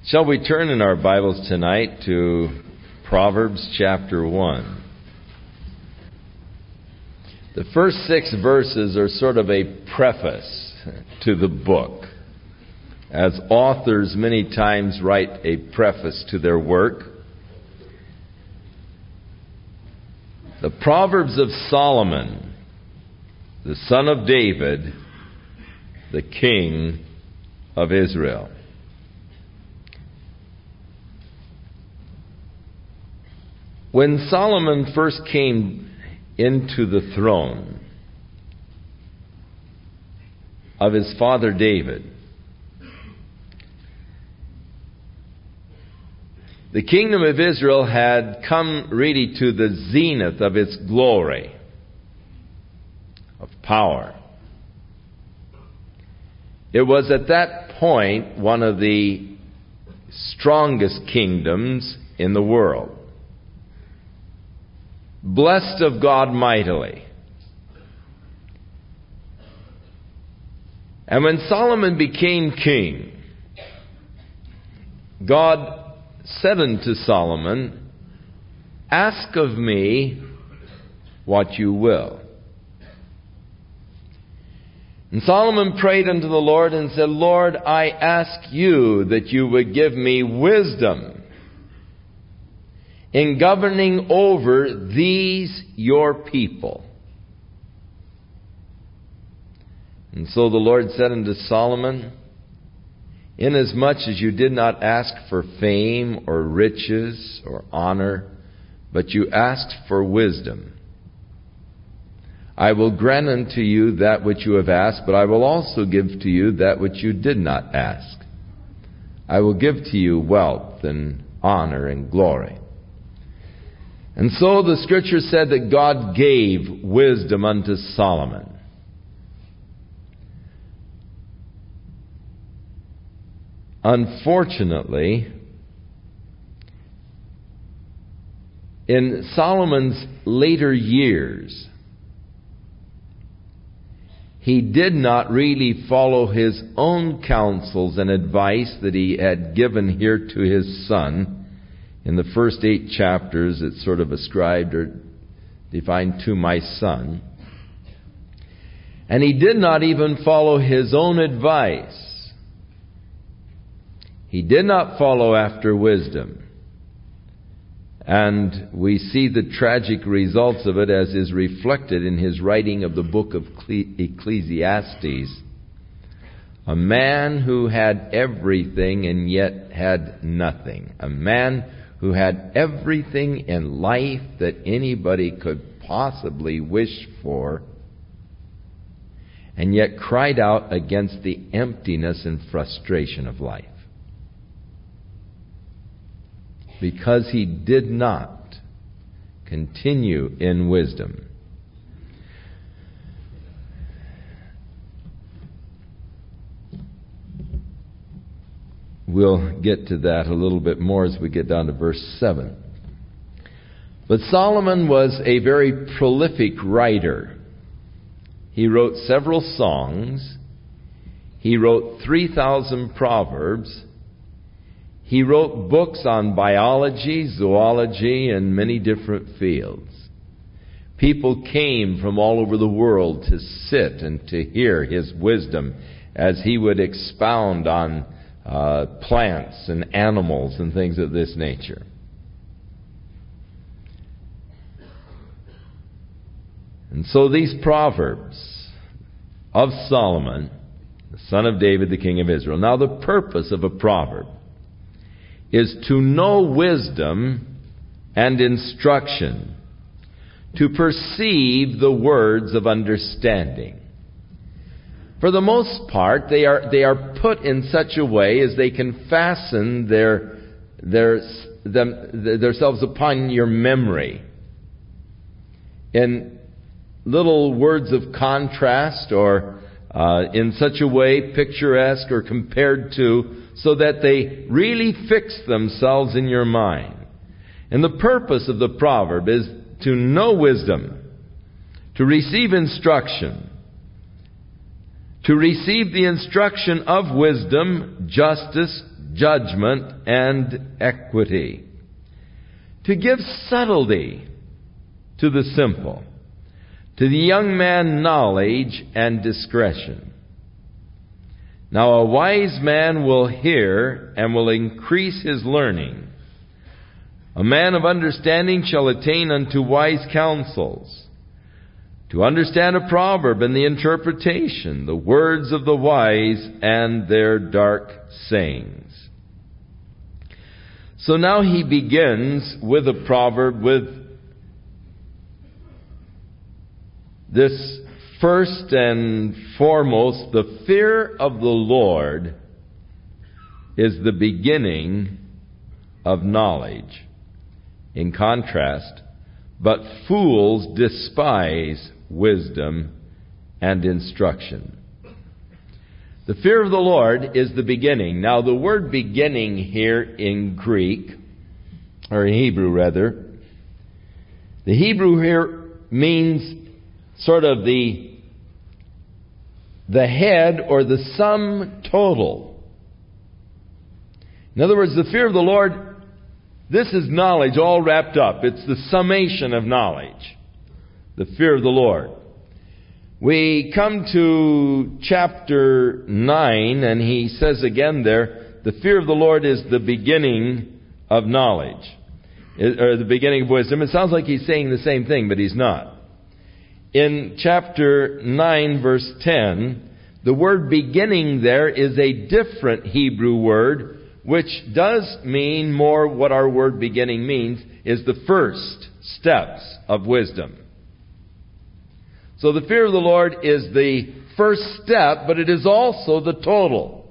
Shall we turn in our Bibles tonight to Proverbs chapter 1? The first 6 verses are sort of a preface to the book. As authors many times write a preface to their work. The Proverbs of Solomon, the son of David, the king of Israel. When Solomon first came into the throne of his father David, the kingdom of Israel had come really to the zenith of its glory, of power. It was at that point one of the strongest kingdoms in the world. Blessed of God mightily. And when Solomon became king, God said unto Solomon, "Ask of me what you will." And Solomon prayed unto the Lord and said, "Lord, I ask you that you would give me wisdom in governing over these your people." And so the Lord said unto Solomon, "Inasmuch as you did not ask for fame or riches or honor, but you asked for wisdom, I will grant unto you that which you have asked, but I will also give to you that which you did not ask. I will give to you wealth and honor and glory." And so the Scripture said that God gave wisdom unto Solomon. Unfortunately, in Solomon's later years, he did not really follow his own counsels and advice that he had given here to his son. In the first 8 chapters, it's sort of ascribed or defined to my son. And he did not even follow his own advice. He did not follow after wisdom. And we see the tragic results of it as is reflected in his writing of the book of Ecclesiastes. A man who had everything and yet had nothing. A man who had everything in life that anybody could possibly wish for, and yet cried out against the emptiness and frustration of life. Because he did not continue in wisdom. We'll get to that a little bit more as we get down to verse 7. But Solomon was a very prolific writer. He wrote several songs. He wrote 3,000 proverbs. He wrote books on biology, zoology, and many different fields. People came from all over the world to sit and to hear his wisdom as he would expound on plants and animals and things of this nature. And so these Proverbs of Solomon, the son of David, the king of Israel. Now the purpose of a proverb is to know wisdom and instruction, to perceive the words of understanding. For the most part, they are put in such a way as they can fasten themselves upon your memory in little words of contrast, or in such a way picturesque or compared to, so that they really fix themselves in your mind. And the purpose of the proverb is to know wisdom, to receive instruction, to receive the instruction of wisdom, justice, judgment, and equity, to give subtlety to the simple, to the young man knowledge and discretion. Now a wise man will hear and will increase his learning. A man of understanding shall attain unto wise counsels, to understand a proverb and the interpretation, the words of the wise and their dark sayings. So now he begins with a proverb, with this first and foremost: the fear of the Lord is the beginning of knowledge. In contrast, but fools despise wisdom and instruction. The fear of the Lord is the beginning. Now, the word beginning here in Greek, or in Hebrew rather, the Hebrew here means sort of the head or the sum total. In other words, the fear of the Lord, this is knowledge all wrapped up. It's the summation of knowledge. The fear of the Lord. We come to chapter 9, and he says again there, the fear of the Lord is the beginning of knowledge, or the beginning of wisdom. It sounds like he's saying the same thing, but he's not. In chapter 9, verse 10, the word beginning there is a different Hebrew word, which does mean more what our word beginning means, is the first steps of wisdom. So the fear of the Lord is the first step, but it is also the total.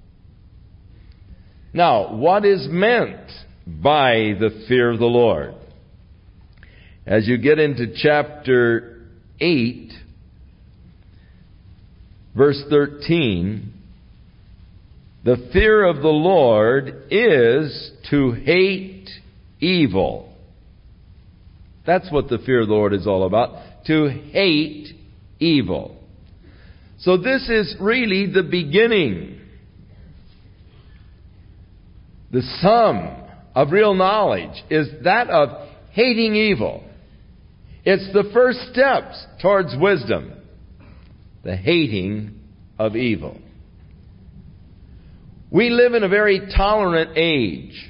Now, what is meant by the fear of the Lord? As you get into chapter 8, verse 13, the fear of the Lord is to hate evil. That's what the fear of the Lord is all about. To hate evil. So this is really the beginning. The sum of real knowledge is that of hating evil. It's the first steps towards wisdom. The hating of evil. We live in a very tolerant age.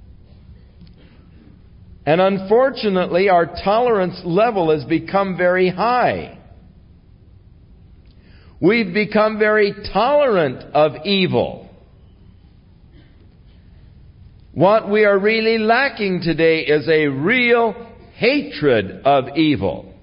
And unfortunately, our tolerance level has become very high. We've become very tolerant of evil. What we are really lacking today is a real hatred of evil.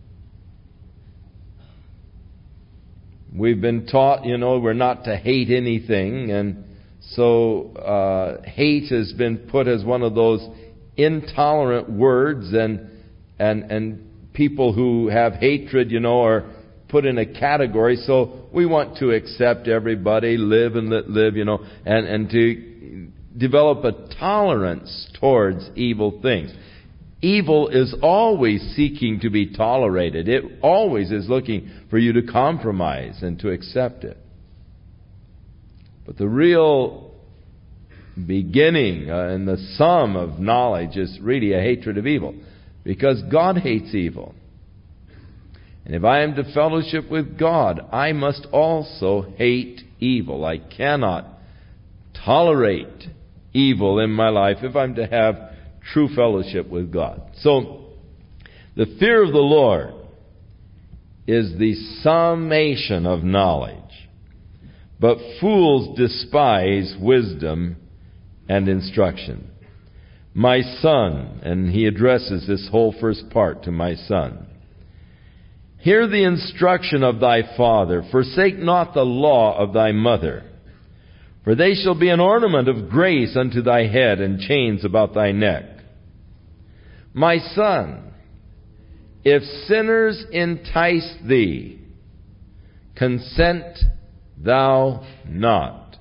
We've been taught, we're not to hate anything, and so hate has been put as one of those intolerant words, and people who have hatred, are put in a category. So we want to accept everybody, live and let live, and to develop a tolerance towards evil things. Evil is always seeking to be tolerated. It always is looking for you to compromise and to accept it. But the real beginning and the sum of knowledge is really a hatred of evil, because God hates evil. And if I am to fellowship with God, I must also hate evil. I cannot tolerate evil in my life if I'm to have true fellowship with God. So, the fear of the Lord is the summation of knowledge. But fools despise wisdom and instruction. My son, and he addresses this whole first part to my son, hear the instruction of thy father, forsake not the law of thy mother. For they shall be an ornament of grace unto thy head, and chains about thy neck. My son, if sinners entice thee, consent thou not.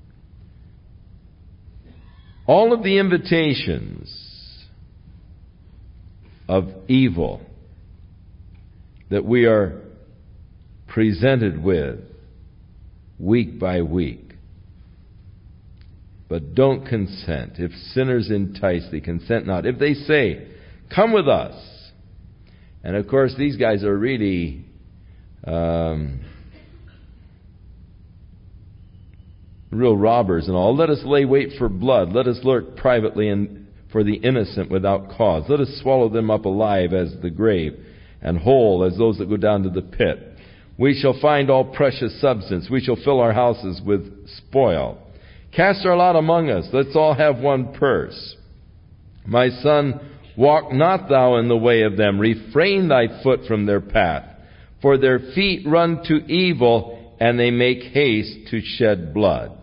All of the invitations of evil that we are presented with week by week, but don't consent. If sinners entice thee, consent not. If they say, come with us. And of course, these guys are really real robbers and all. Let us lay wait for blood. Let us lurk privately and for the innocent without cause. Let us swallow them up alive as the grave, and whole as those that go down to the pit. We shall find all precious substance. We shall fill our houses with spoil. Cast our lot among us. Let's all have one purse. My son, walk not thou in the way of them. Refrain thy foot from their path. For their feet run to evil, and they make haste to shed blood.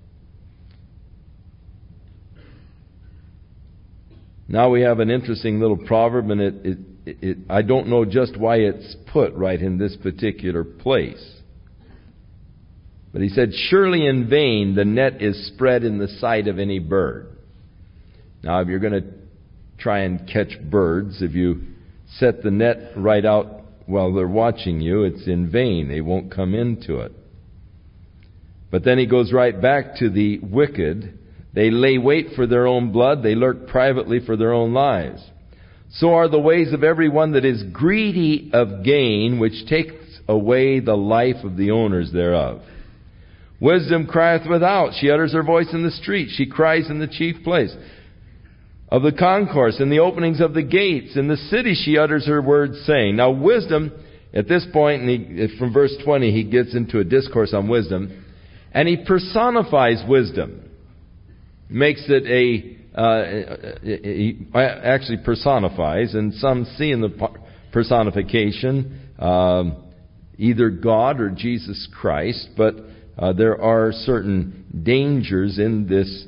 Now we have an interesting little proverb, and I don't know just why it's put right in this particular place. But he said, surely in vain the net is spread in the sight of any bird. Now if you're going to try and catch birds, if you set the net right out while they're watching you, it's in vain. They won't come into it. But then he goes right back to the wicked. They lay wait for their own blood. They lurk privately for their own lives. So are the ways of everyone that is greedy of gain, which takes away the life of the owners thereof. Wisdom crieth without. She utters her voice in the street. She cries in the chief place of the concourse, in the openings of the gates. In the city she utters her words, saying. Now wisdom, at this point, from verse 20, he gets into a discourse on wisdom, and he personifies wisdom. Makes it he actually personifies, and some see in the personification either God or Jesus Christ, but there are certain dangers in this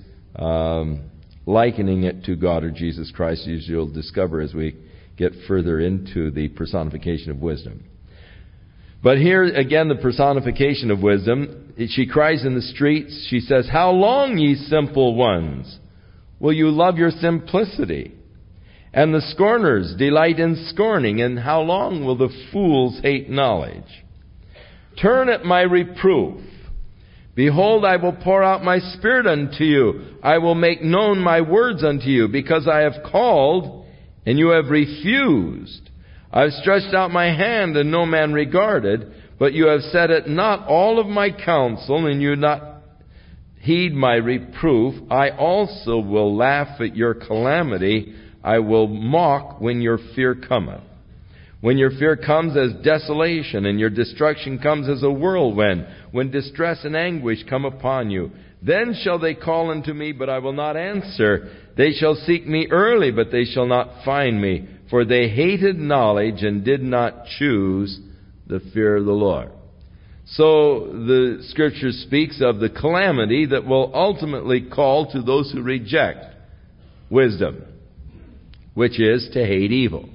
likening it to God or Jesus Christ, as you'll discover as we get further into the personification of wisdom. But here again, the personification of wisdom. She cries in the streets. She says, how long, ye simple ones, will you love your simplicity? And the scorners delight in scorning. And how long will the fools hate knowledge? Turn at my reproof. Behold, I will pour out my spirit unto you. I will make known my words unto you, because I have called, and you have refused. I have stretched out my hand, and no man regarded, but you have set at naught all of my counsel, and you not heed my reproof. I also will laugh at your calamity. I will mock when your fear cometh. When your fear comes as desolation, and your destruction comes as a whirlwind, when distress and anguish come upon you, then shall they call unto me, but I will not answer. They shall seek me early, but they shall not find me. For they hated knowledge and did not choose the fear of the Lord. So the Scripture speaks of the calamity that will ultimately call to those who reject wisdom, which is to hate evil.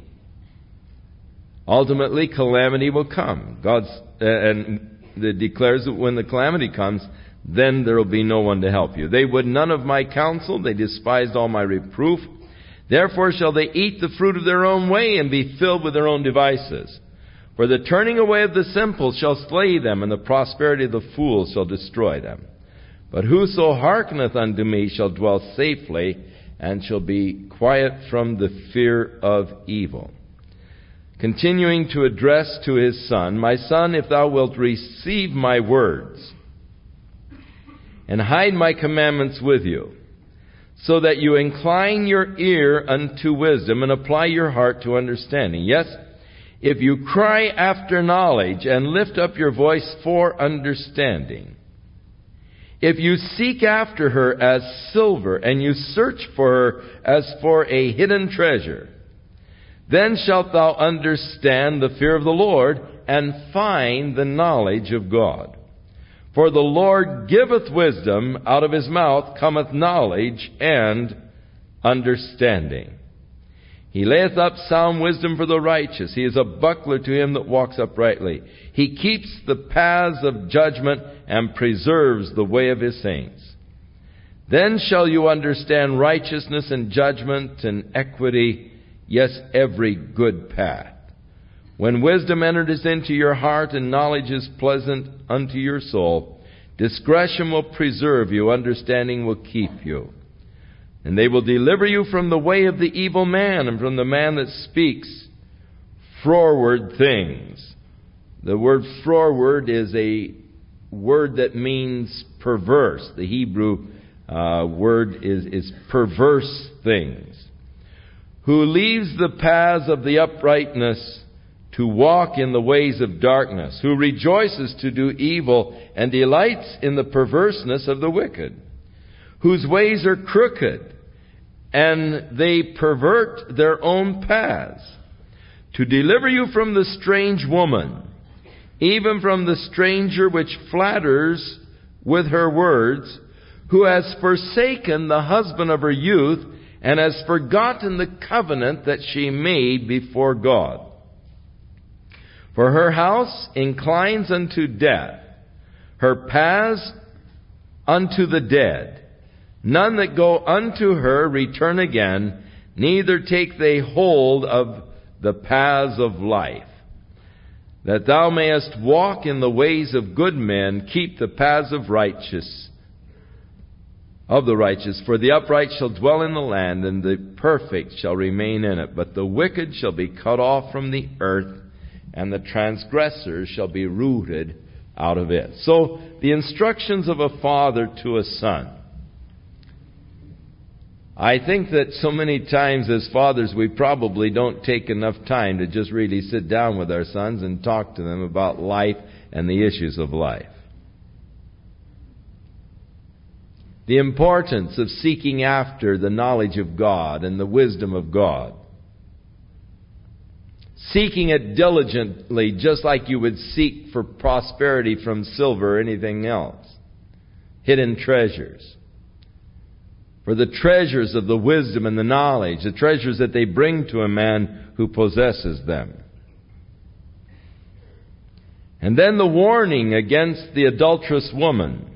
Ultimately, calamity will come. And it declares that when the calamity comes, then there will be no one to help you. They would none of my counsel. They despised all my reproof. Therefore shall they eat the fruit of their own way, and be filled with their own devices. For the turning away of the simple shall slay them, and the prosperity of the fools shall destroy them. But whoso hearkeneth unto me shall dwell safely, and shall be quiet from the fear of evil. Continuing to address to his son, my son, if thou wilt receive my words, and hide my commandments with you, so that you incline your ear unto wisdom, and apply your heart to understanding. Yes, if you cry after knowledge, and lift up your voice for understanding. If you seek after her as silver, and you search for her as for a hidden treasure, then shalt thou understand the fear of the Lord, and find the knowledge of God. For the Lord giveth wisdom, out of his mouth cometh knowledge and understanding. He layeth up sound wisdom for the righteous. He is a buckler to him that walks uprightly. He keeps the paths of judgment, and preserves the way of his saints. Then shall you understand righteousness and judgment and equity, yes, every good path. When wisdom enters into your heart, and knowledge is pleasant unto your soul, Discretion will preserve you. Understanding will keep you. And they will deliver you from the way of the evil man and from the man that speaks froward things. The word froward is a word that means perverse. The Hebrew word is perverse things. Who leaves the paths of the uprightness to walk in the ways of darkness. Who rejoices to do evil and delights in the perverseness of the wicked. Whose ways are crooked, and they pervert their own paths. To deliver you from the strange woman, even from the stranger which flatters with her words, who has forsaken the husband of her youth, and has forgotten the covenant that she made before God. For her house inclines unto death, her paths unto the dead. None that go unto her return again, neither take they hold of the paths of life. That thou mayest walk in the ways of good men, keep the paths of the righteous. For the upright shall dwell in the land, and the perfect shall remain in it. But the wicked shall be cut off from the earth, and the transgressors shall be rooted out of it. So, the instructions of a father to a son. I think that so many times as fathers we probably don't take enough time to just really sit down with our sons and talk to them about life and the issues of life. The importance of seeking after the knowledge of God and the wisdom of God. Seeking it diligently, just like you would seek for prosperity from silver or anything else. Hidden treasures. For the treasures of the wisdom and the knowledge, the treasures that they bring to a man who possesses them. And then the warning against the adulterous woman.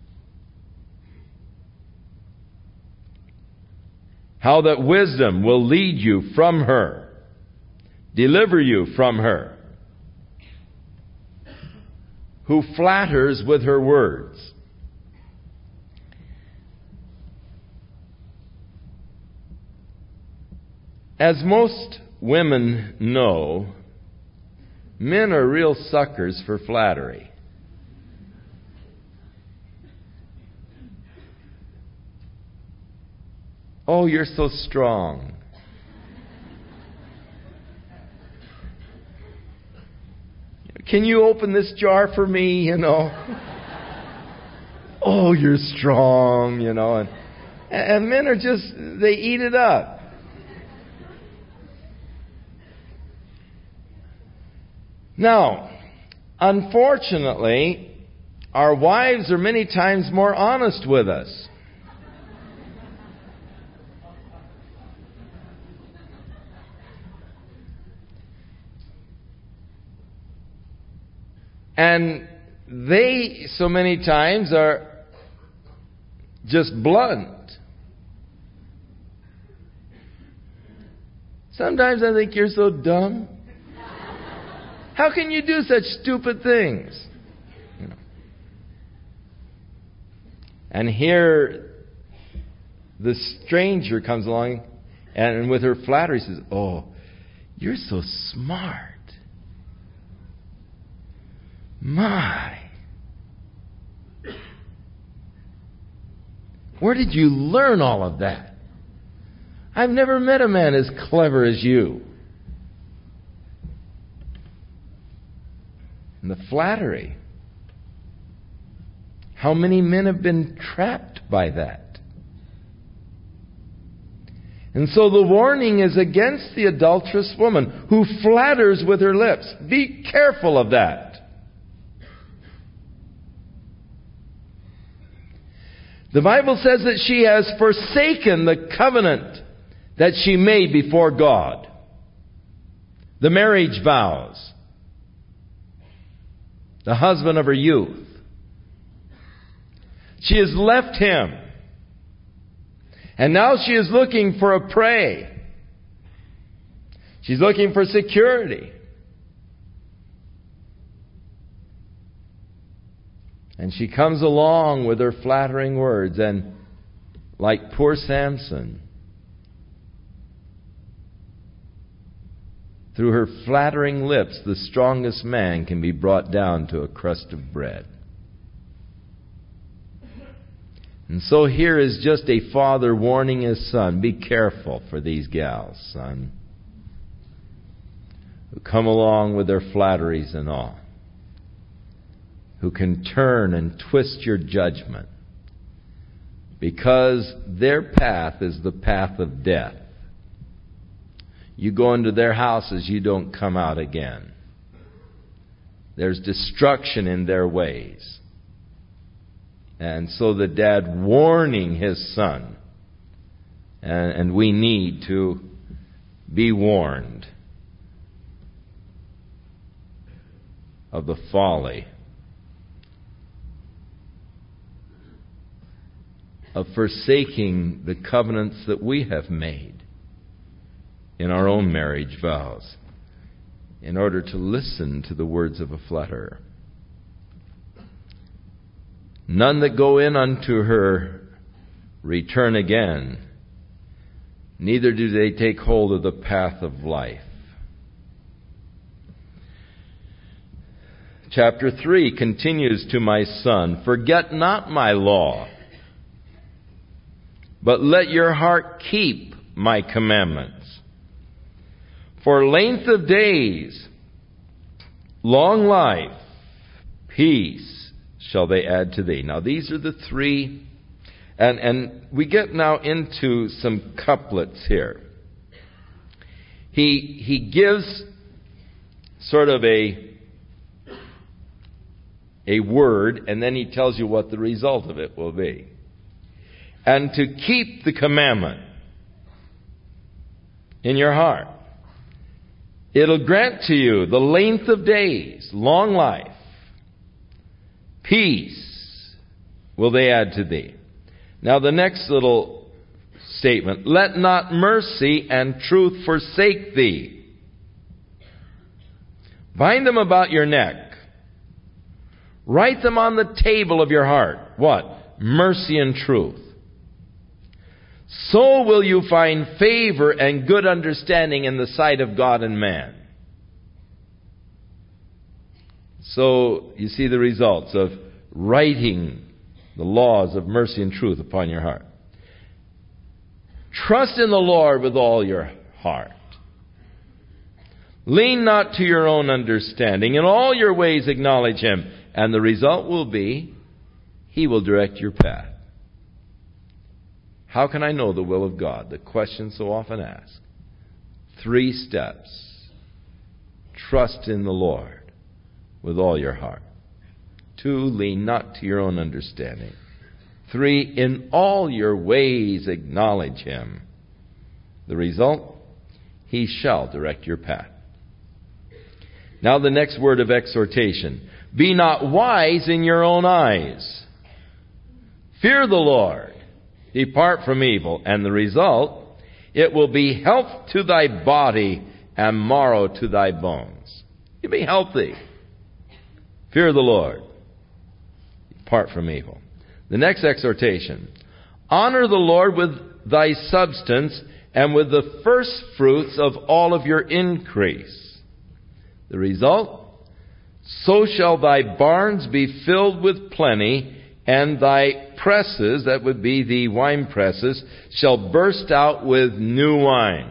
How that wisdom will lead you from her, deliver you from her, who flatters with her words. As most women know, men are real suckers for flattery. Oh, you're so strong. Can you open this jar for me, you know? Oh, you're strong, you know. And men are just, they eat it up. Now, unfortunately, our wives are many times more honest with us. And they, so many times, are just blunt. Sometimes I think you're so dumb. How can you do such stupid things? You know. And here, the stranger comes along, and with her flattery says, "Oh, you're so smart. My. Where did you learn all of that? I've never met a man as clever as you." And the flattery. How many men have been trapped by that? And so the warning is against the adulterous woman who flatters with her lips. Be careful of that. The Bible says that she has forsaken the covenant that she made before God. The marriage vows. The husband of her youth. She has left him. And now she is looking for a prey. She's looking for security. And she comes along with her flattering words, and like poor Samson, through her flattering lips, the strongest man can be brought down to a crust of bread. And so here is just a father warning his son, be careful for these gals, son, who come along with their flatteries and all, who can turn and twist your judgment, because their path is the path of death. You go into their houses, you don't come out again. There's destruction in their ways. And so the dad warning his son, and we need to be warned of the folly of forsaking the covenants that we have made in our own marriage vows in order to listen to the words of a flatterer. None that go in unto her return again, neither do they take hold of the path of life. Chapter 3 continues to my son, forget not my law, but let your heart keep my commandments. For length of days, long life, peace shall they add to thee. Now these are the three, and we get now into some couplets here. He gives sort of a word, and then he tells you what the result of it will be. And to keep the commandment in your heart, it'll grant to you the length of days, long life, peace will they add to thee. Now the next little statement, let not mercy and truth forsake thee. Bind them about your neck. Write them on the table of your heart. What? Mercy and truth. So will you find favor and good understanding in the sight of God and man. So you see the results of writing the laws of mercy and truth upon your heart. Trust in the Lord with all your heart. Lean not to your own understanding. In all your ways acknowledge Him. And the result will be, He will direct your path. How can I know the will of God? The question so often asked. 3 steps. Trust in the Lord with all your heart. 2, lean not to your own understanding. 3, in all your ways acknowledge Him. The result, He shall direct your path. Now the next word of exhortation. Be not wise in your own eyes. Fear the Lord. Depart from evil. And the result, it will be health to thy body and marrow to thy bones. You'll be healthy. Fear the Lord. Depart from evil. The next exhortation. Honor the Lord with thy substance and with the first fruits of all of your increase. The result, so shall thy barns be filled with plenty, and thy presses, that would be the wine presses, shall burst out with new wine.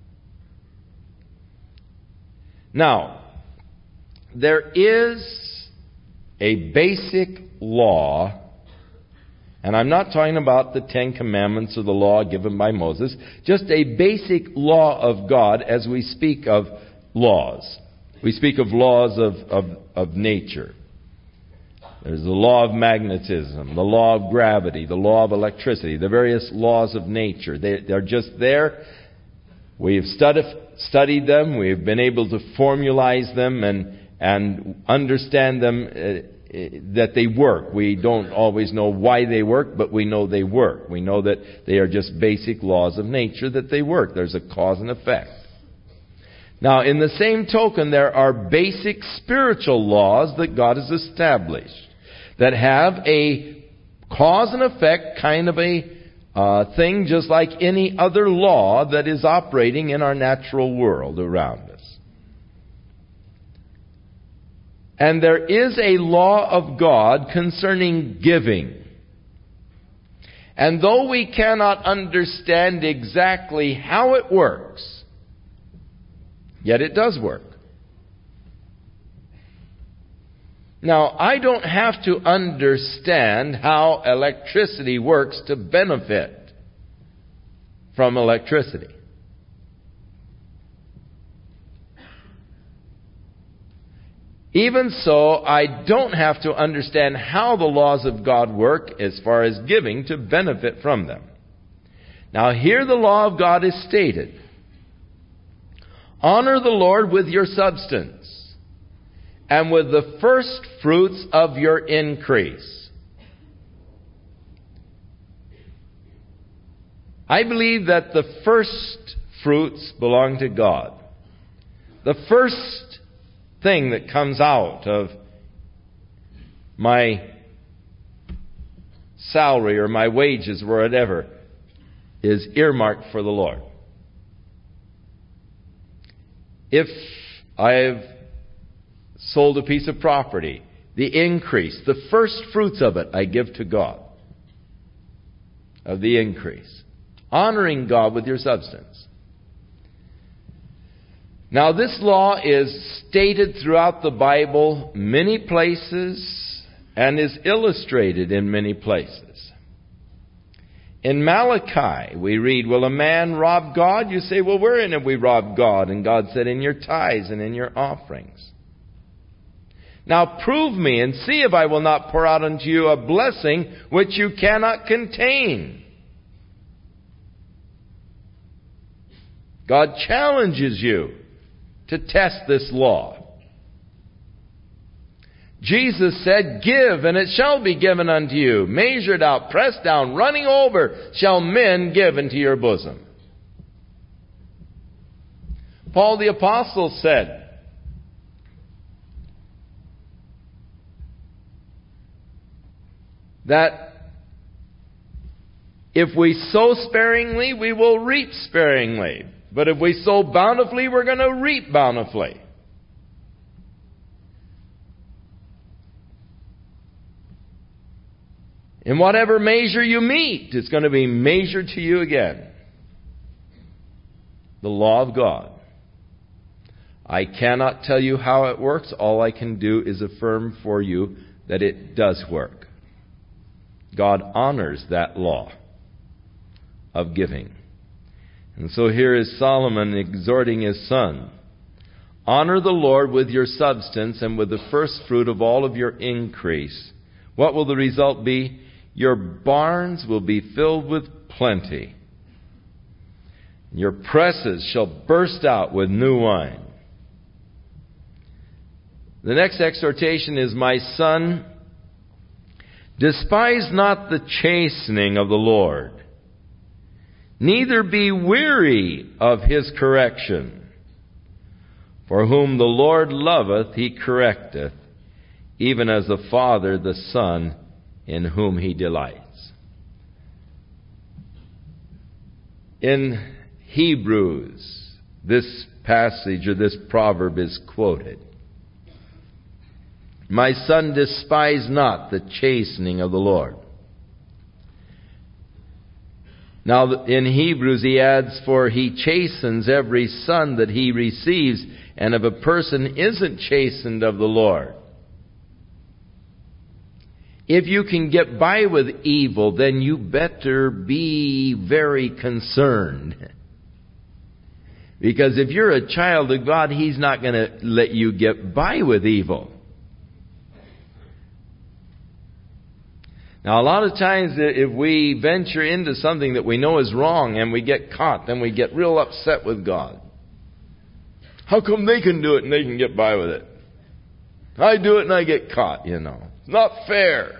Now, there is a basic law, and I'm not talking about the 10 Commandments or the law given by Moses, just a basic law of God as we speak of laws. We speak of laws of nature. There's the law of magnetism, the law of gravity, the law of electricity, the various laws of nature. They're just there. We've studied them. We've been able to formalize them and understand them, that they work. We don't always know why they work, but we know they work. We know that they are just basic laws of nature, that they work. There's a cause and effect. Now, in the same token, there are basic spiritual laws that God has established that have a cause and effect kind of a thing, just like any other law that is operating in our natural world around us. And there is a law of God concerning giving. And though we cannot understand exactly how it works, yet it does work. Now, I don't have to understand how electricity works to benefit from electricity. Even so, I don't have to understand how the laws of God work as far as giving to benefit from them. Now, here the law of God is stated. Honor the Lord with your substance and with the first fruits of your increase. I believe that the first fruits belong to God. The first thing that comes out of my salary or my wages or whatever is earmarked for the Lord. If I've sold a piece of property, the increase, the first fruits of it, I give to God. Of the increase. Honoring God with your substance. Now, this law is stated throughout the Bible many places and is illustrated in many places. In Malachi, we read, will a man rob God? You say, well, wherein have we robbed God? And God said, in your tithes and in your offerings. Now prove me and see if I will not pour out unto you a blessing which you cannot contain. God challenges you to test this law. Jesus said, give, and it shall be given unto you. Measured out, pressed down, running over, shall men give into your bosom. Paul the Apostle said, that if we sow sparingly, we will reap sparingly. But if we sow bountifully, we're going to reap bountifully. In whatever measure you meet, it's going to be measured to you again. The law of God. I cannot tell you how it works. All I can do is affirm for you that it does work. God honors that law of giving. And so here is Solomon exhorting his son. Honor the Lord with your substance and with the first fruit of all of your increase. What will the result be? Your barns will be filled with plenty. Your presses shall burst out with new wine. The next exhortation is, my son, despise not the chastening of the Lord, neither be weary of his correction. For whom the Lord loveth, he correcteth, even as the Father the Son, in whom he delights. In Hebrews, this passage or this proverb is quoted. My son, despise not the chastening of the Lord. Now, in Hebrews, he adds, for he chastens every son that he receives. And if a person isn't chastened of the Lord, if you can get by with evil, then you better be very concerned. Because if you're a child of God, he's not going to let you get by with evil. Now, a lot of times if we venture into something that we know is wrong and we get caught, then we get real upset with God. How come they can do it and they can get by with it? I do it and I get caught, you know. It's not fair.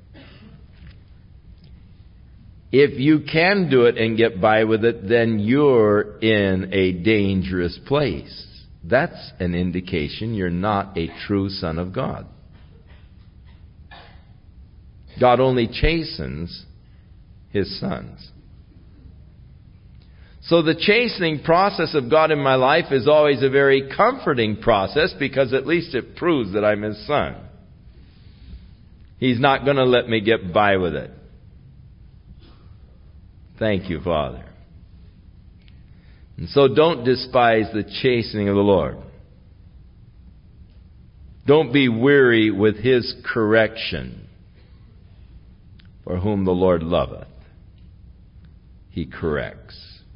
If you can do it and get by with it, then you're in a dangerous place. That's an indication you're not a true son of God. God only chastens His sons. So the chastening process of God in my life is always a very comforting process, because at least it proves that I'm His son. He's not going to let me get by with it. Thank you, Father. And so don't despise the chastening of the Lord. Don't be weary with His correction. For whom the Lord loveth, He corrects.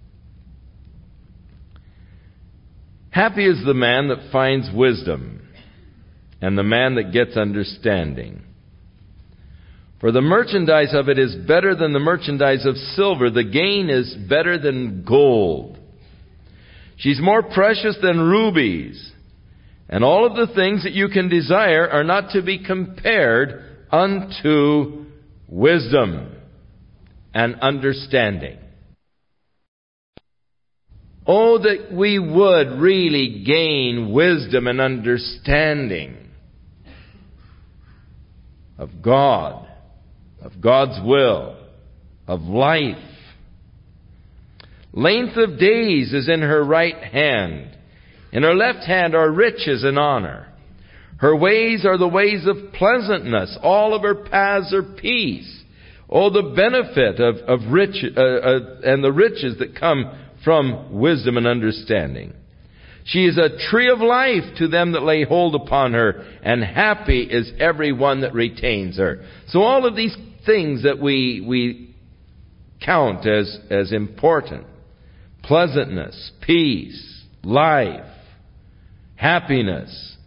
Happy is the man that finds wisdom, and the man that gets understanding. For the merchandise of it is better than the merchandise of silver. The gain is better than gold. She's more precious than rubies. And all of the things that you can desire are not to be compared unto wisdom and understanding. Oh, that we would really gain wisdom and understanding of God, of God's will, of life. Length of days is in her right hand. In her left hand are riches and honor. Her ways are the ways of pleasantness. All of her paths are peace. Oh, the benefit of and the riches that come from wisdom and understanding. She is a tree of life to them that lay hold upon her, and happy is every one that retains her. So all of these things that we count as important: pleasantness, peace, life, happiness.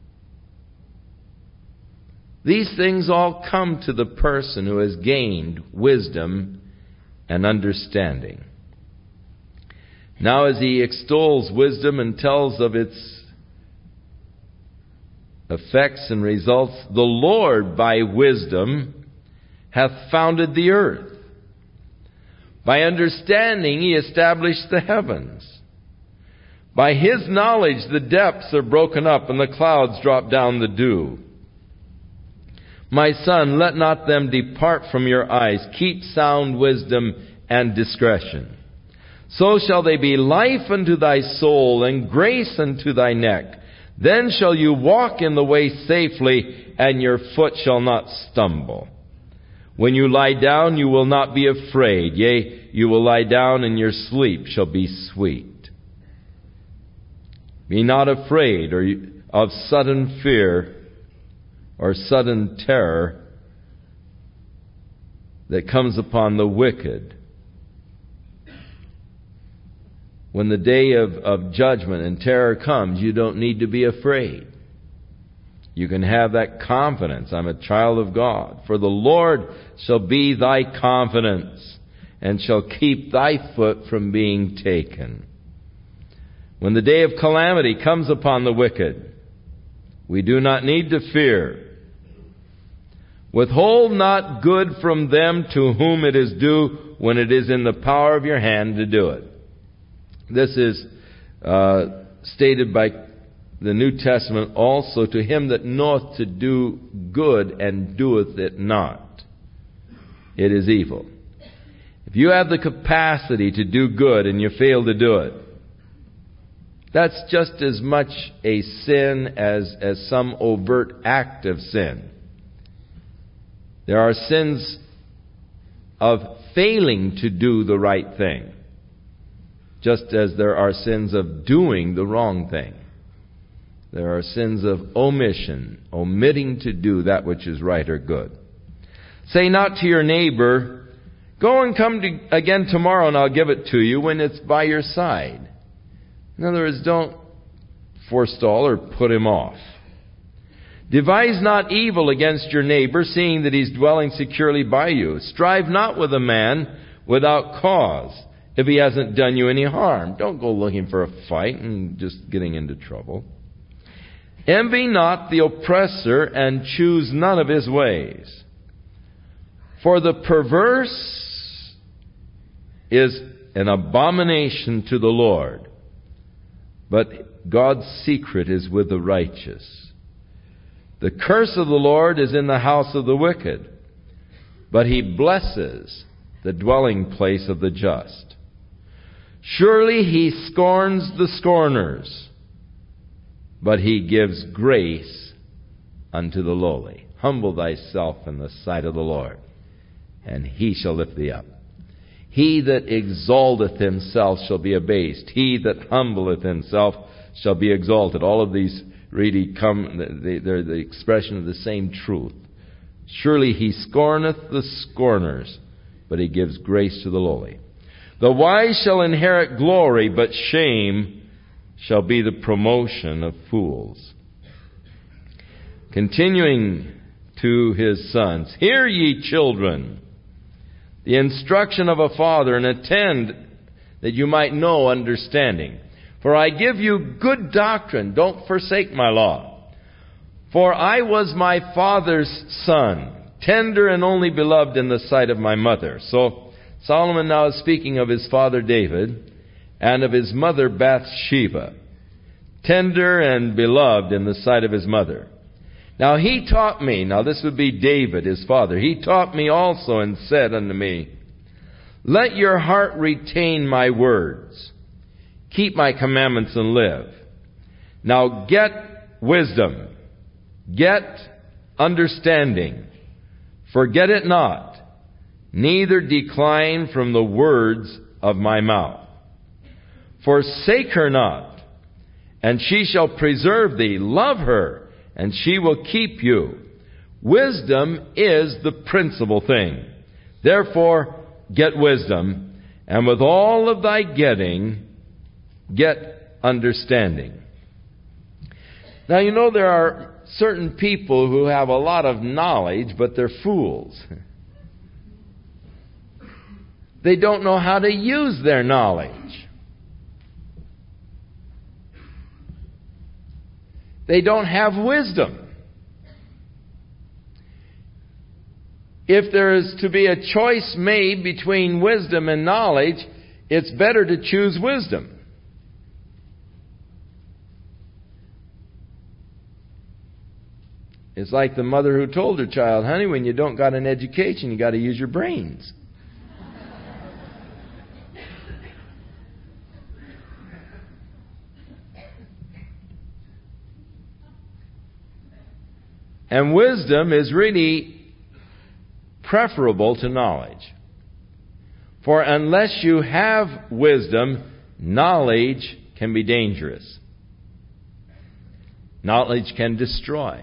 These things all come to the person who has gained wisdom and understanding. Now, as he extols wisdom and tells of its effects and results, the Lord by wisdom hath founded the earth. By understanding He established the heavens. By His knowledge the depths are broken up, and the clouds drop down the dew. My son, let not them depart from your eyes. Keep sound wisdom and discretion. So shall they be life unto thy soul, and grace unto thy neck. Then shall you walk in the way safely, and your foot shall not stumble. When you lie down, you will not be afraid. Yea, you will lie down, and your sleep shall be sweet. Be not afraid of sudden fear or sudden terror that comes upon the wicked. When the day of judgment and terror comes, you don't need to be afraid. You can have that confidence. I'm a child of God. For the Lord shall be thy confidence, and shall keep thy foot from being taken. When the day of calamity comes upon the wicked, we do not need to fear. Withhold not good from them to whom it is due, when it is in the power of your hand to do it. This is stated by the New Testament also: to him that knoweth to do good and doeth it not, it is evil. If you have the capacity to do good and you fail to do it, that's just as much a sin as some overt act of sin. There are sins of failing to do the right thing, just as there are sins of doing the wrong thing. There are sins of omission, omitting to do that which is right or good. Say not to your neighbor, go and come again tomorrow and I'll give it to you, when it's by your side. In other words, don't forestall or put him off. Devise not evil against your neighbor, seeing that he's dwelling securely by you. Strive not with a man without cause, if he hasn't done you any harm. Don't go looking for a fight and just getting into trouble. Envy not the oppressor, and choose none of his ways. For the perverse is an abomination to the Lord, but God's secret is with the righteous. The curse of the Lord is in the house of the wicked, but He blesses the dwelling place of the just. Surely He scorns the scorners, but He gives grace unto the lowly. Humble thyself in the sight of the Lord, and He shall lift thee up. He that exalteth himself shall be abased. He that humbleth himself shall be exalted. All of these really they're the expression of the same truth. Surely He scorneth the scorners, but He gives grace to the lowly. The wise shall inherit glory, but shame shall be the promotion of fools. Continuing to His sons, hear ye children the instruction of a father, and attend that you might know understanding. For I give you good doctrine. Don't forsake my law. For I was my father's son, tender and only beloved in the sight of my mother. So Solomon now is speaking of his father David and of his mother Bathsheba. Tender and beloved in the sight of his mother. Now he taught me, now this would be David, his father. He taught me also and said unto me, let your heart retain my words. Keep my commandments and live. Now get wisdom. Get understanding. Forget it not. Neither decline from the words of my mouth. Forsake her not, and she shall preserve thee. Love her, and she will keep you. Wisdom is the principal thing. Therefore, get wisdom, and with all of thy getting, get understanding. Now, you know there are certain people who have a lot of knowledge, but they're fools. They don't know how to use their knowledge. They don't have wisdom. If there is to be a choice made between wisdom and knowledge, it's better to choose wisdom. It's like the mother who told her child, honey, when you don't got an education, you got to use your brains. And wisdom is really preferable to knowledge. For unless you have wisdom, knowledge can be dangerous. Knowledge can destroy.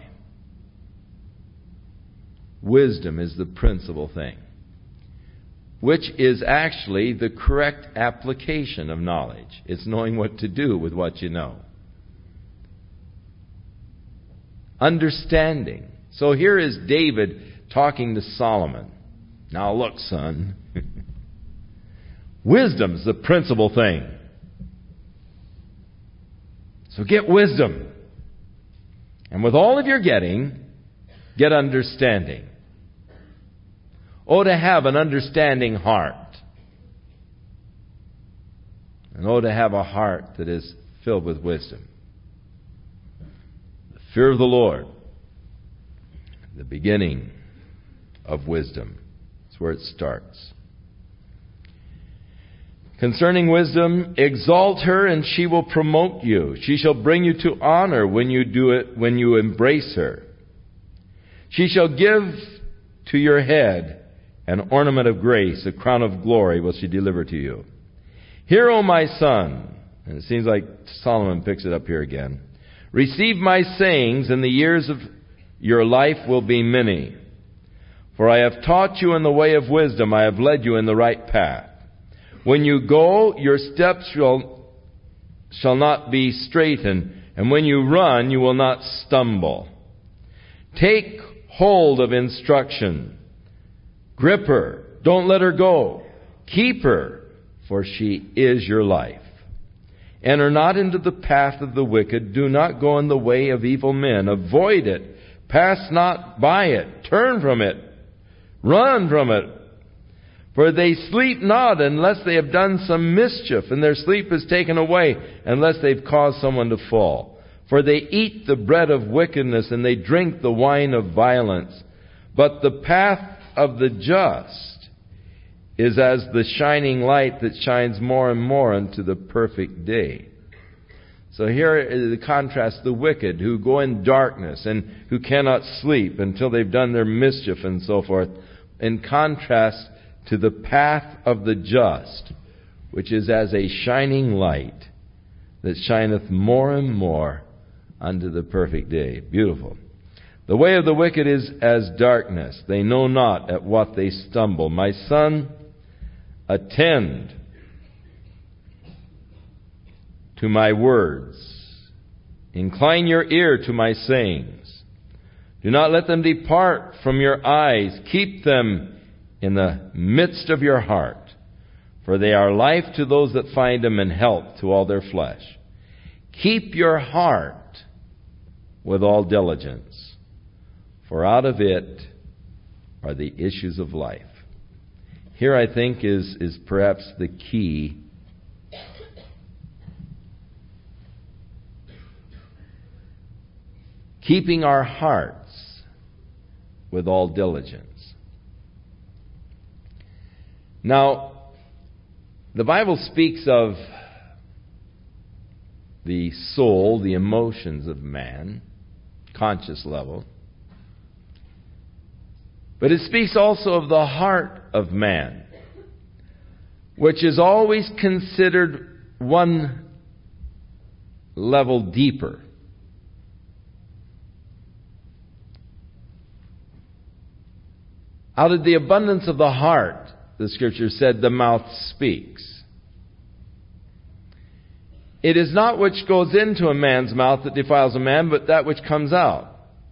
Wisdom is the principal thing, which is actually the correct application of knowledge. It's knowing what to do with what you know. Understanding. So here is David talking to Solomon. Now look, son. Wisdom's the principal thing. So get wisdom. And with all of your getting, get understanding. Oh, to have an understanding heart. And oh, to have a heart that is filled with wisdom. The fear of the Lord, the beginning of wisdom. That's where it starts. Concerning wisdom, exalt her and she will promote you. She shall bring you to honor when you do it, when you embrace her. She shall give to your head an ornament of grace, a crown of glory will she deliver to you. Hear, O my son, and it seems like Solomon picks it up here again. Receive my sayings, and the years of your life will be many. For I have taught you in the way of wisdom, I have led you in the right path. When you go, your steps shall not be straitened, and when you run, you will not stumble. Take hold of instruction. Grip her. Don't let her go. Keep her, for she is your life. Enter not into the path of the wicked. Do not go in the way of evil men. Avoid it. Pass not by it. Turn from it. Run from it. For they sleep not unless they have done some mischief, and their sleep is taken away unless they've caused someone to fall. For they eat the bread of wickedness, and they drink the wine of violence. But the path of the just is as the shining light that shines more and more unto the perfect day. So here is the contrast, the wicked who go in darkness and who cannot sleep until they've done their mischief and so forth, in contrast to the path of the just, which is as a shining light that shineth more and more unto the perfect day. Beautiful. The way of the wicked is as darkness. They know not at what they stumble. My son, attend to my words. Incline your ear to my sayings. Do not let them depart from your eyes. Keep them in the midst of your heart. For they are life to those that find them and health to all their flesh. Keep your heart with all diligence, for out of it are the issues of life. Here I think is perhaps the key keeping our hearts with all diligence. Now, the Bible speaks of the soul, the emotions of man, conscious level. But it speaks also of the heart of man, which is always considered one level deeper. Out of the abundance of the heart, the Scripture said, the mouth speaks. It is not which goes into a man's mouth that defiles a man, but that which comes out.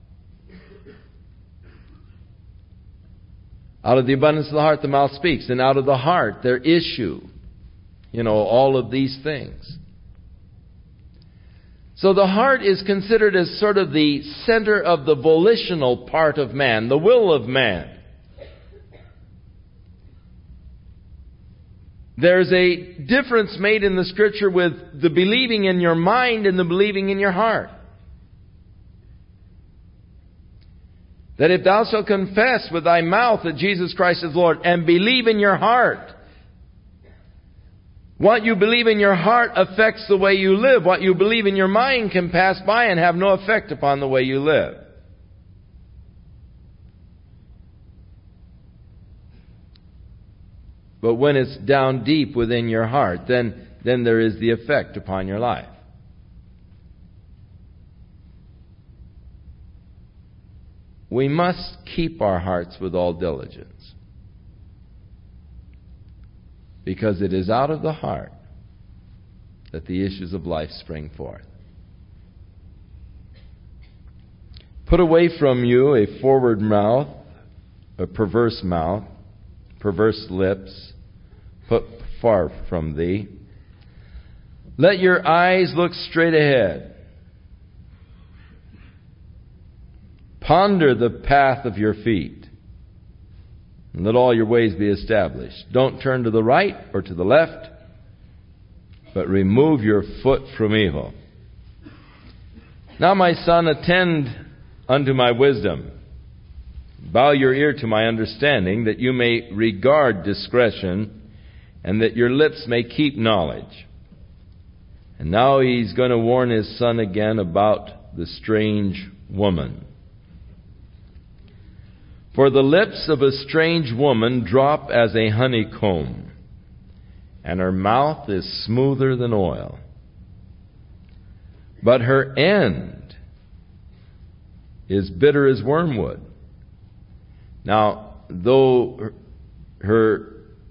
Out of the abundance of the heart, the mouth speaks. And out of the heart, there issue, all of these things. So the heart is considered as sort of the center of the volitional part of man, the will of man. There's a difference made in the Scripture with the believing in your mind and the believing in your heart. That if thou shalt confess with thy mouth that Jesus Christ is Lord and believe in your heart, what you believe in your heart affects the way you live. What you believe in your mind can pass by and have no effect upon the way you live. But when it's down deep within your heart, then there is the effect upon your life. We must keep our hearts with all diligence, because it is out of the heart that the issues of life spring forth. Put away from you a forward mouth, perverse lips, put far from thee. Let your eyes look straight ahead. Ponder the path of your feet, and let all your ways be established. Don't turn to the right or to the left, but remove your foot from evil. Now, my son, attend unto my wisdom. Bow your ear to my understanding, that you may regard discretion, and that your lips may keep knowledge. And now he's going to warn his son again about the strange woman. For the lips of a strange woman drop as a honeycomb, and her mouth is smoother than oil. But her end is bitter as wormwood. Now, though her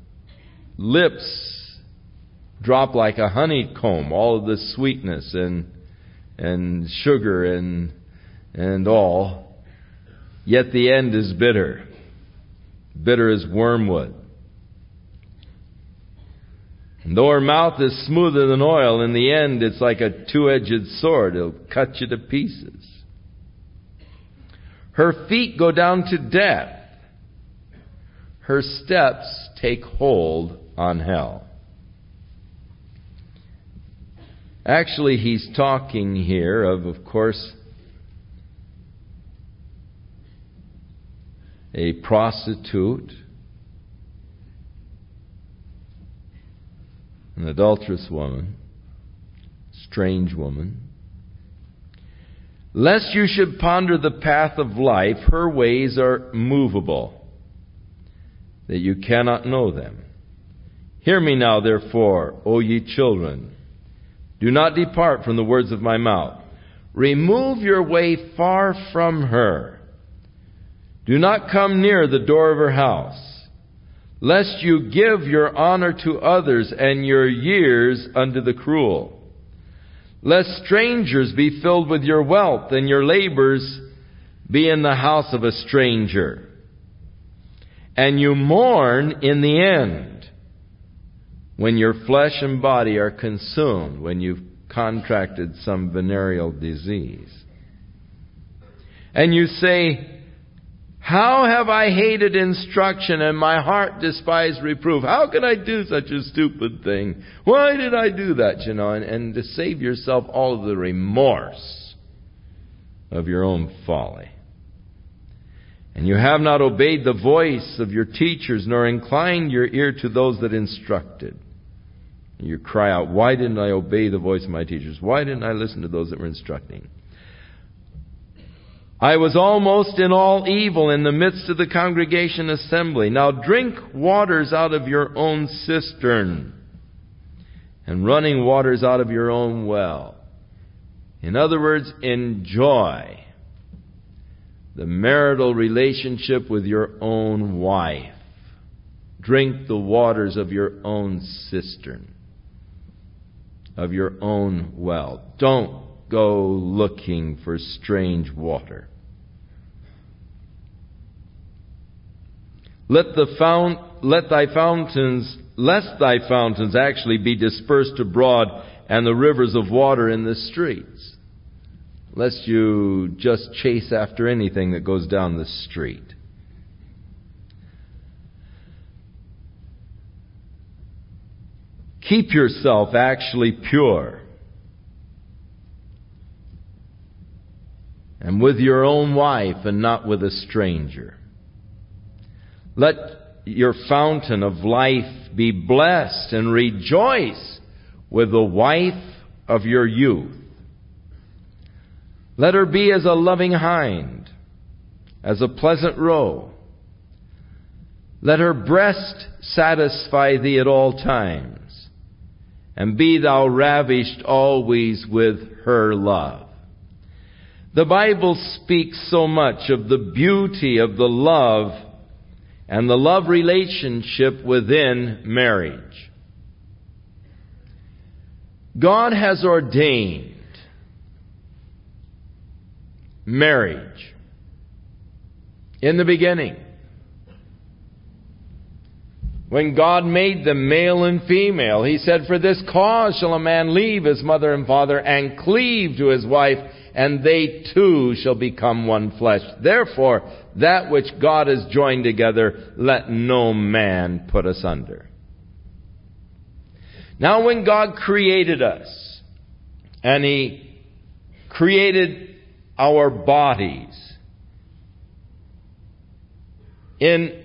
lips drop like a honeycomb, all of the sweetness and sugar and all, yet the end is bitter. Bitter as wormwood. And though her mouth is smoother than oil, in the end it's like a two-edged sword. It'll cut you to pieces. Her feet go down to death. Her steps take hold on hell. Actually, he's talking here of course, a prostitute, an adulterous woman, strange woman. Lest you should ponder the path of life, her ways are movable, that you cannot know them. Hear me now, therefore, O ye children. Do not depart from the words of my mouth. Remove your way far from her. Do not come near the door of her house, lest you give your honor to others and your years unto the cruel. Lest strangers be filled with your wealth and your labors be in the house of a stranger. And you mourn in the end, when your flesh and body are consumed, when you've contracted some venereal disease. And you say, how have I hated instruction and my heart despised reproof? How could I do such a stupid thing? Why did I do that? And to save yourself all of the remorse of your own folly. And you have not obeyed the voice of your teachers, nor inclined your ear to those that instructed. You cry out, why didn't I obey the voice of my teachers? Why didn't I listen to those that were instructing? I was almost in all evil in the midst of the congregation assembly. Now drink waters out of your own cistern, and running waters out of your own well. In other words, enjoy the marital relationship with your own wife. Drink the waters of your own cistern, of your own well. Don't go looking for strange water. Lest thy fountains actually be dispersed abroad, and the rivers of water in the streets. Lest you just chase after anything that goes down the street. Keep yourself actually pure, and with your own wife and not with a stranger. Let your fountain of life be blessed, and rejoice with the wife of your youth. Let her be as a loving hind, as a pleasant roe. Let her breast satisfy thee at all times, and be thou ravished always with her love. The Bible speaks so much of the beauty of the love and the love relationship within marriage. God has ordained marriage in the beginning. When God made them male and female, He said, for this cause shall a man leave his mother and father and cleave to his wife, and they two shall become one flesh. Therefore, that which God has joined together, let no man put asunder. Now, when God created us, and He created our bodies in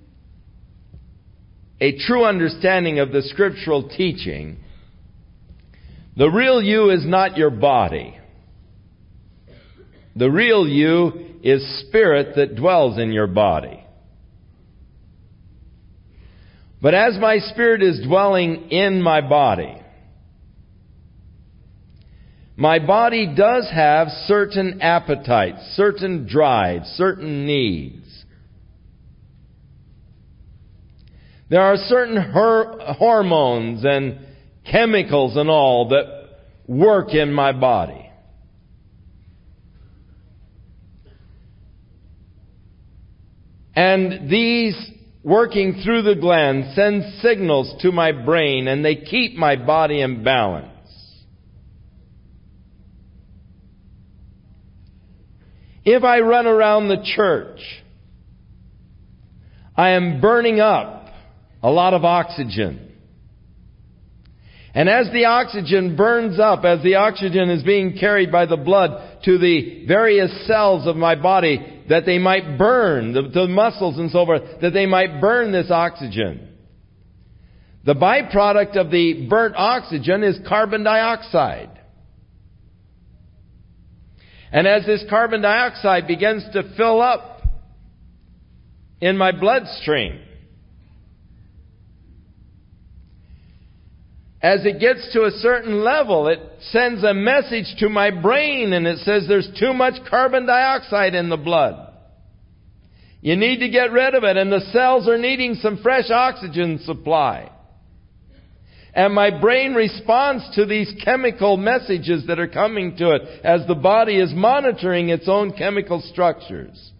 a true understanding of the scriptural teaching, the real you is not your body. The real you is spirit that dwells in your body. But as my spirit is dwelling in my body does have certain appetites, certain drives, certain needs. There are certain hormones and chemicals and all that work in my body. And these, working through the gland, send signals to my brain, and they keep my body in balance. If I run around the church, I am burning up a lot of oxygen. And as the oxygen burns up, as the oxygen is being carried by the blood to the various cells of my body, that they might burn, the muscles and so forth, that they might burn this oxygen. The byproduct of the burnt oxygen is carbon dioxide. And as this carbon dioxide begins to fill up in my bloodstream, as it gets to a certain level, it sends a message to my brain and it says there's too much carbon dioxide in the blood. You need to get rid of it, and the cells are needing some fresh oxygen supply. And my brain responds to these chemical messages that are coming to it as the body is monitoring its own chemical structures.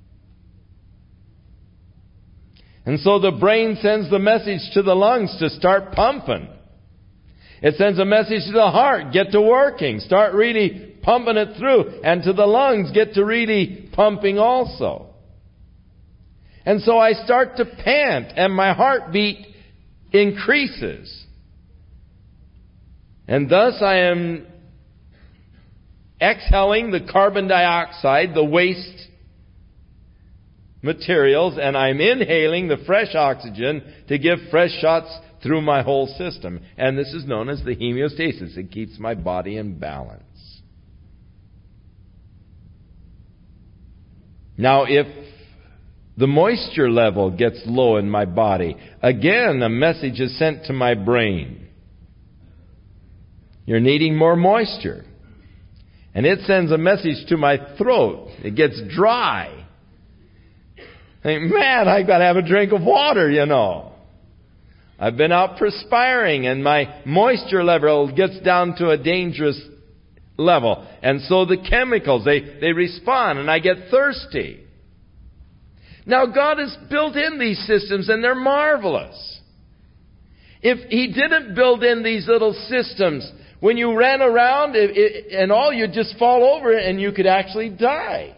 And so the brain sends the message to the lungs to start pumping. It sends a message to the heart, get to working, start really pumping it through. And to the lungs, get to really pumping also. And so I start to pant and my heartbeat increases. And thus I am exhaling the carbon dioxide, the waste materials, and I'm inhaling the fresh oxygen to give fresh shots through my whole system. And this is known as the homeostasis. It keeps my body in balance. Now, if the moisture level gets low in my body, again, a message is sent to my brain. You're needing more moisture. And it sends a message to my throat. It gets dry. I think, man, I've got to have a drink of water, you know. I've been out perspiring and my moisture level gets down to a dangerous level. And so the chemicals, they respond and I get thirsty. Now God has built in these systems and they're marvelous. If He didn't build in these little systems, when you ran around and all, you'd just fall over and you could actually die.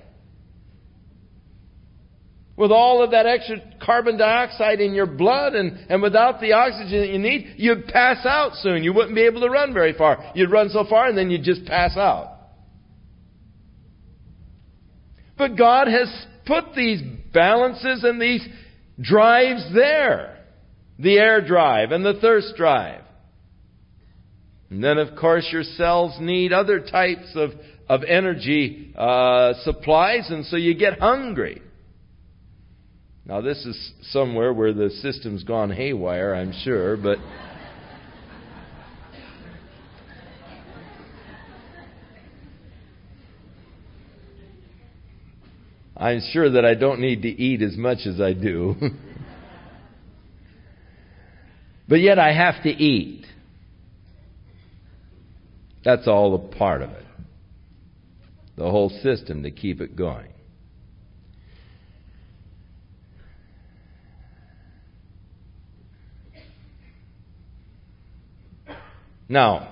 With all of that extra carbon dioxide in your blood and without the oxygen that you need, you'd pass out soon. You wouldn't be able to run very far. You'd run so far and then you'd just pass out. But God has put these balances and these drives there. The air drive and the thirst drive. And then, of course, your cells need other types of energy supplies, and so you get hungry. Now, this is somewhere where the system's gone haywire, I'm sure, but I'm sure that I don't need to eat as much as I do. But yet I have to eat. That's all a part of it. The whole system to keep it going. Now,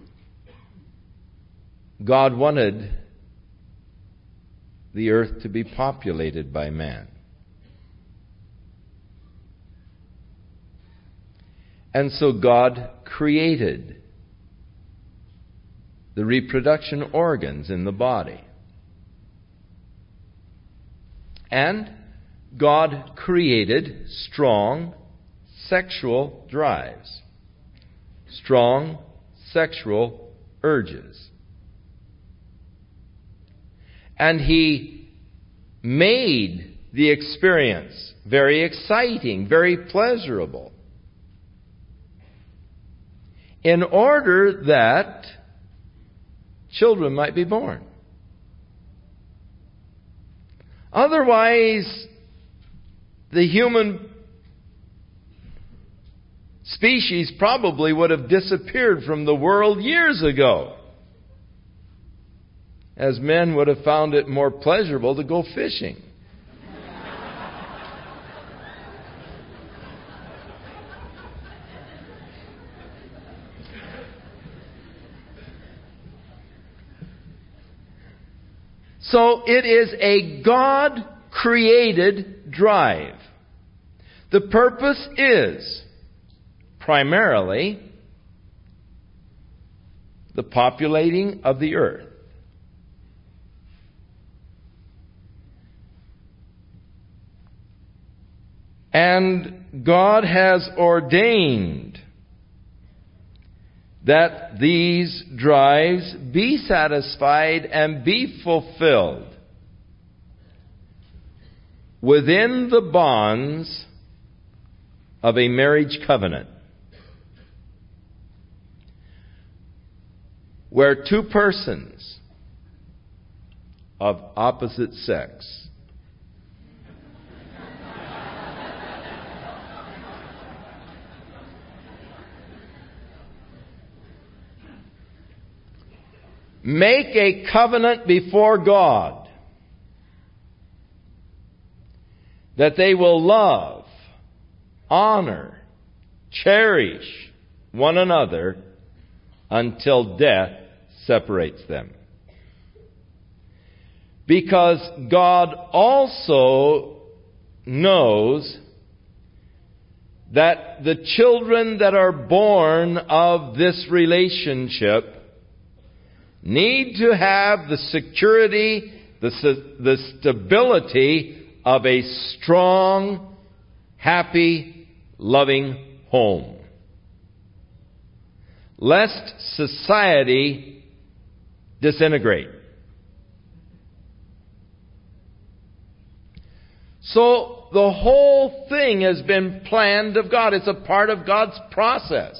God wanted the earth to be populated by man. And so God created the reproduction organs in the body. And God created strong sexual drives. Strong sexual urges. And He made the experience very exciting, very pleasurable, in order that children might be born. Otherwise, the human species probably would have disappeared from the world years ago, as men would have found it more pleasurable to go fishing. So it is a God-created drive. The purpose is primarily the populating of the earth. And God has ordained that these drives be satisfied and be fulfilled within the bonds of a marriage covenant, where two persons of opposite sex make a covenant before God that they will love, honor, cherish one another until death separates them. Because God also knows that the children that are born of this relationship need to have the security, the stability of a strong, happy, loving home, lest society disintegrate. So the whole thing has been planned of God. It's a part of God's process.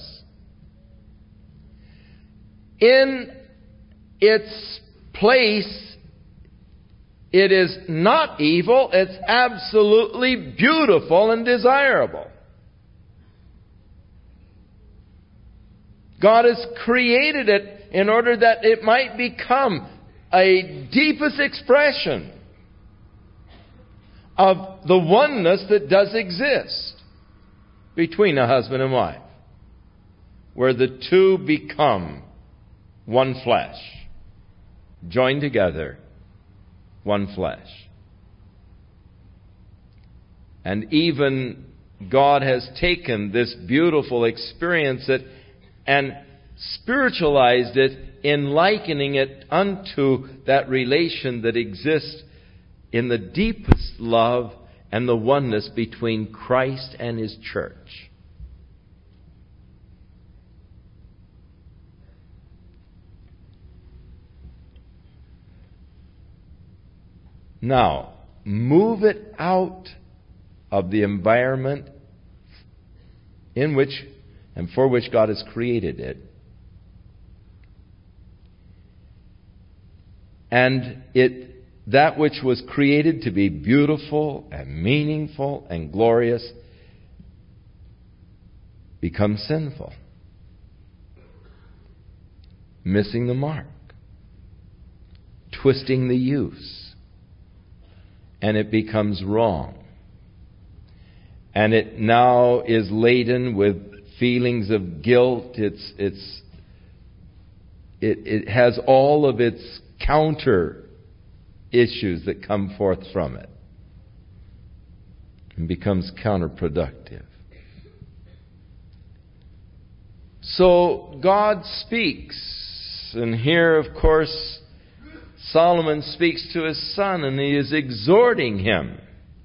In its place, it is not evil. It's absolutely beautiful and desirable. God has created it in order that it might become a deepest expression of the oneness that does exist between a husband and wife, where the two become one flesh, joined together, one flesh. And even God has taken this beautiful experience and spiritualized it in likening it unto that relation that exists in the deepest love and the oneness between Christ and His church. Now, move it out of the environment in which and for which God has created it. And that which was created to be beautiful and meaningful and glorious becomes sinful, missing the mark, twisting the use. And it becomes wrong. And it now is laden with feelings of guilt. It has all of its counter issues that come forth from it, and becomes counterproductive. So God speaks, and here, of course, Solomon speaks to his son, and he is exhorting him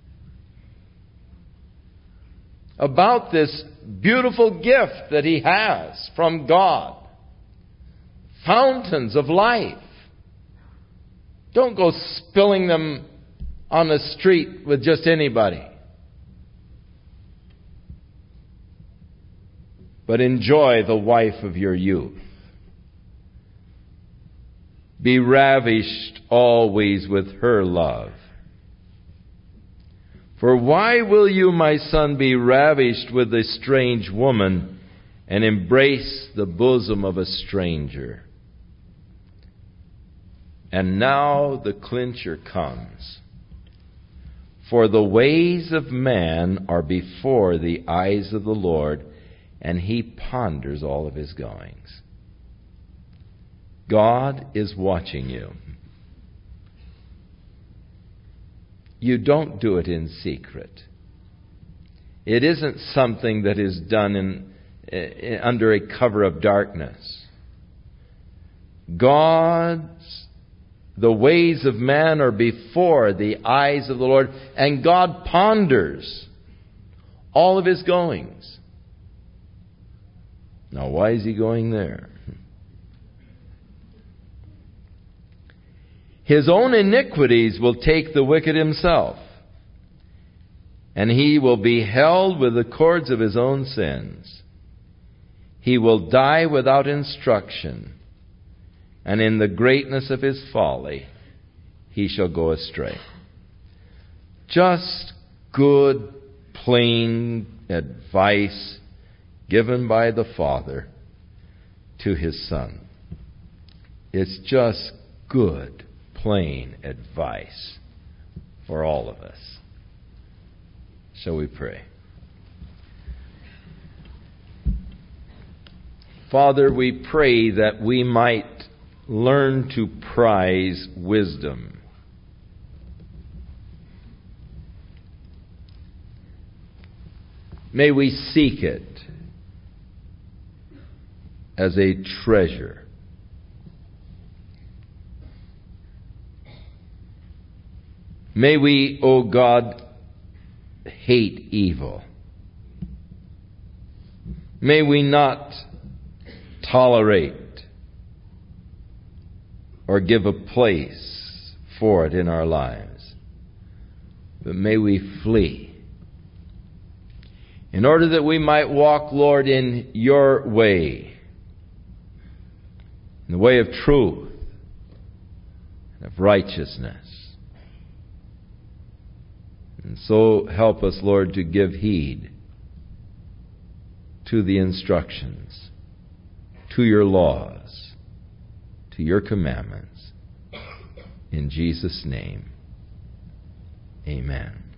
about this beautiful gift that he has from God. Fountains of life. Don't go spilling them on the street with just anybody, but enjoy the wife of your youth. Be ravished always with her love. For why will you, my son, be ravished with a strange woman and embrace the bosom of a stranger? And now the clincher comes. For the ways of man are before the eyes of the Lord, and He ponders all of His goings. God is watching you. You don't do it in secret. It isn't something that is done under a cover of darkness. The ways of man are before the eyes of the Lord, and God ponders all of his goings. Now, why is he going there? His own iniquities will take the wicked himself, and he will be held with the cords of his own sins. He will die without instruction, and in the greatness of his folly he shall go astray. Just good, plain advice given by the Father to his Son. It's just good, plain advice for all of us. Shall we pray? Father, we pray that we might learn to prize wisdom. May we seek it as a treasure. May we, O God, hate evil. May we not tolerate or give a place for it in our lives, but may we flee, in order that we might walk, Lord, in your way, in the way of truth and of righteousness. And so help us, Lord, to give heed to the instructions, to your laws, to your commandments. In Jesus' name, amen.